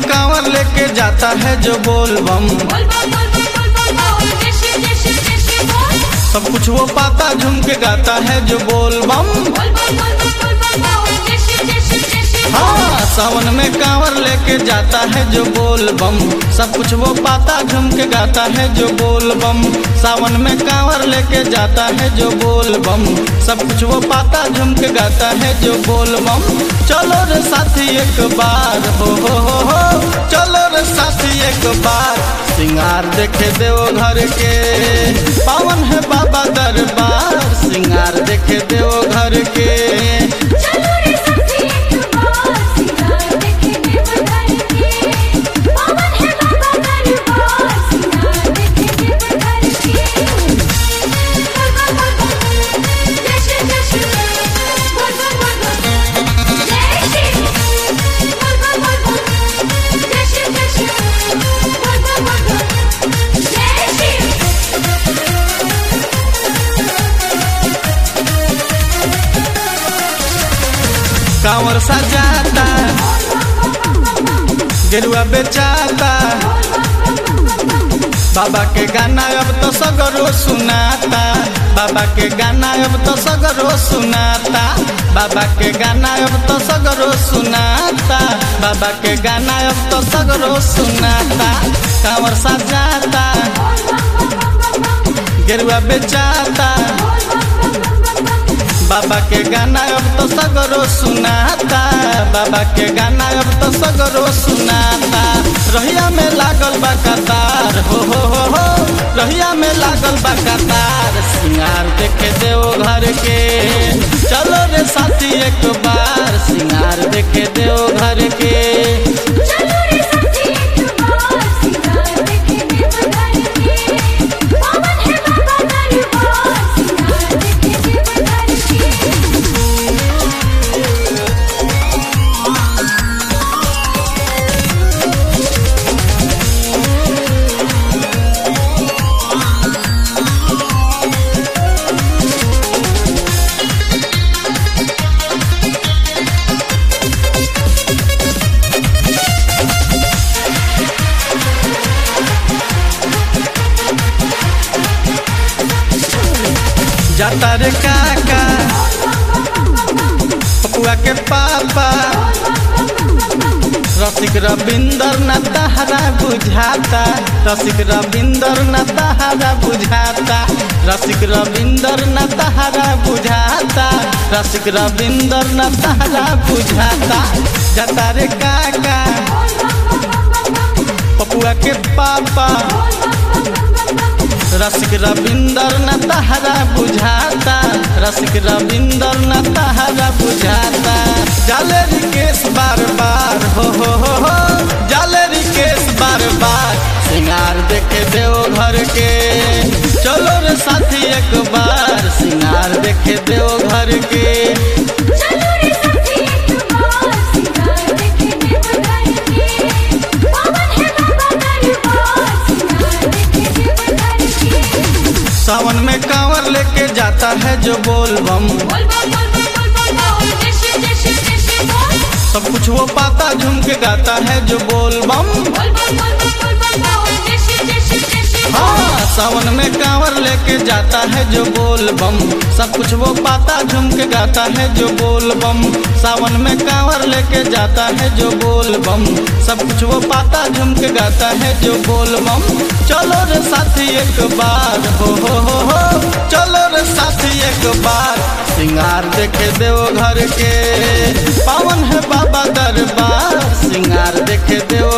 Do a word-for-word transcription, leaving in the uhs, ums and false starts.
कांवर लेके जाता है जो बोल बम, सब कुछ वो पाता झूम के गाता है जो बोल बम। हाँ, सावन में कांवर लेके जाता है जो बोल बम, सब कुछ वो पाता झूम के गाता है जो बोल बम। सावन में कांवर लेके जाता है जो बोल बम, सब कुछ वो पाता झूम के गाता है जो बोल बम। चलो रे साथी एक बार, हो हो हो हो चलो रे साथी एक बार, सिंगार देखे देव घर के, पावन है बाबा दरबार, सिंगार देखे देव घर के। कांवर सजाता, गेरुआ बेचाता, बाबा के गाना अब तो सगरो सुनाता, बाबा के गाना अब तो सगरो सुनाता, बाबा के गाना अब तो सगरो सुनाता, बाबा के गाना अब तो सगरो सुनाता। कांवर सजाता, गेरुआ बेचाता, बाबा के गाना अब तो सगरो सुनाता, बाबा के गाना अब तो सगरो सुनाता। रहिया में लागल बा कतार, हो हो हो हो रहिया में लागल बा कतार, सिंगार देखे देव घर के। चलो रे साथी एक बार, सिंगार देखे देव घर के। जाता रे काका पपुआ के पापा, रसिक रविंदर न तहरा बुझाता, रसिक रविंदर न तहरा बुझाता, रसिक रविंदर न तहरा बुझाता, रसिक रविंदर न तहरा बुझाता। जाता रे काका पपुआ के पापा, रसिक रविंदर न तहरा बुझाता, रसिक रविंदर न तहरा बुझाता। जाले रिकेश बार बार, हो हो हो हो जाले रिकेश बार बार, सिंगार देखे देव घर के। चलो रे साथी एक बार, सिंगार देखे देव घर के। सावन में कांवर लेके जाता है जो बोल बम, सब कुछ वो पाता झूम के गाता है जो बोल बम। हाँ, सावन में कांवर लेके जाता है जो बोल बम, सब कुछ वो पाता झूम के गाता है जो बोल बम। सावन में कांवर लेके जाता है जो बोल बम, सब कुछ वो पाता झूम के गाता है जो बोल बम। चलो रे साथी एक बार, हो हो हो हो चलो रे साथी एक बार, सिंगार देखे देव घर के, पावन है बाबा दरबार, सिंगार देखे देव